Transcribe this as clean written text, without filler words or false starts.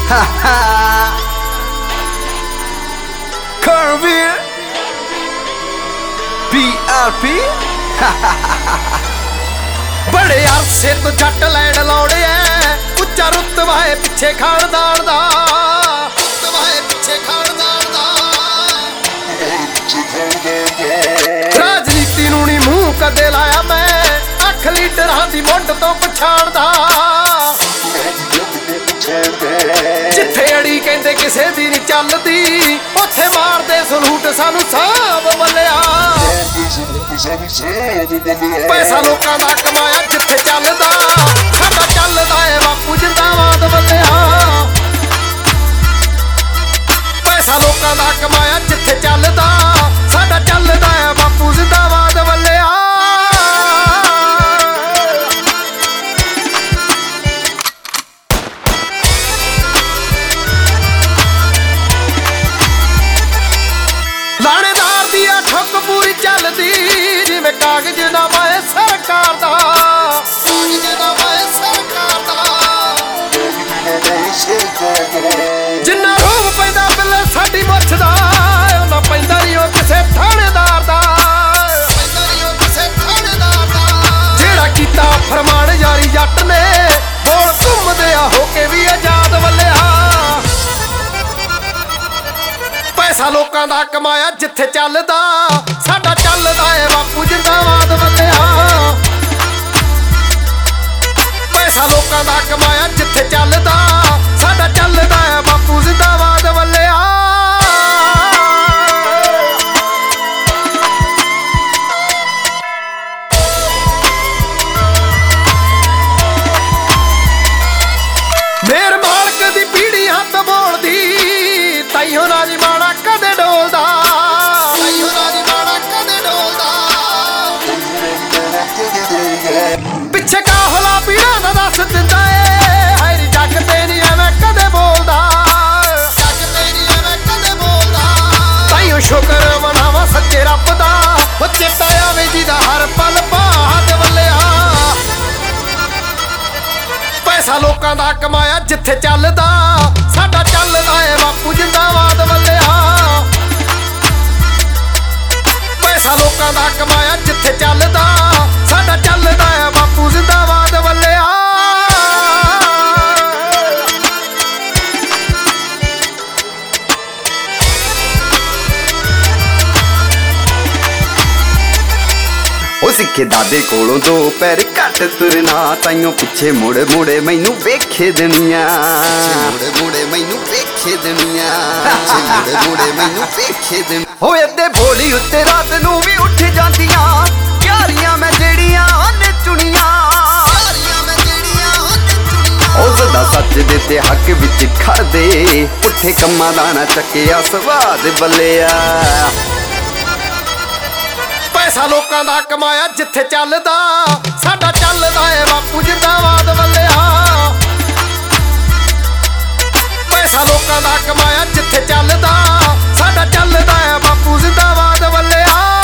Carville PRP बड़े अरसे तो जट लैंड लौड़े उच्चा रुतबा है पिछे खानदान दा राजनीति नूं नी मूंह कदे लाया मैं अख लीडरां दी मुंड तो पछाणदा जिथे अड़ी कहंदे किसे दी नहीं चलदी उत्थे मारदे सलूट सानू साहब बल्लिया पैसा लोकां दा कमाया जिथे चलदा साडा चलदा है बापू जिंदाबाद बल्लिया पैसा लोकां दा कमाया जिथे चलदा साडा चलदा है बापू जिंदाबाद बल्लिया लाणेदार दी ठुक पूरी चलदी जिवें कागज़नामा है सरकार दा जिन्ना रोब पैंदा बिल्ले साडी मुੱਛ दा उन्ना पैंदा नहीं ओ किसे थाणेदार दा जेड़ा कीता फरमान जारी जट ने बोल घुमदे आ होके भी आजाद वल्लिया पैसा लोकां दा कमाया जिथे चलदा साडा चलदा है बापू जिंदाबाद बल्लिया पैसा लोकां दा कमाया जिथे चलदा साडा चलदा है बापू जिंदाबाद बल्लिया मेर मालक दी पीढ़ी हथ बोलदी ताइयों राजी माड़ा कदे डोलदा पिछे काहला पीड़ा दा दस दिंदा ए हरी जग ते नहीं एवें कदे बोलदा ताइयों शुकर मनावा सच्चे रब दा चेता आवे जिहदा हर पल बात वल्लिया पैसा लोकां दा कमाया जिथे चलदा साडा चलदा है बापू जिंदाबाद वल्लिया पैसा लोकां दा कमाया जिथे चलदा साडा चलदा है बापू जिंदाबाद वल्लिया सिखे दादे कोलों दो पैर घट तुरना ताइयों पिछे मुड़े मुड़े मैनू वेखे देनिया हो अद्दे भोली उत्ते रात नू भी उठ जांदियां यारियां मैं जेड़ियां ने चुनियां ओ सदा सच दे ते हक विच खड़दे पुठे कम्मां दा ना चक्किया स्वाद बल्लिया पैसा लोकां दा कमाया जिथे चलदा साडा चलदा है बापू जिंदाबाद वल्लिया पैसा लोकां दा कमाया जिथे चलदा साडा चलदा है बापू जिंदाबाद वल्लिया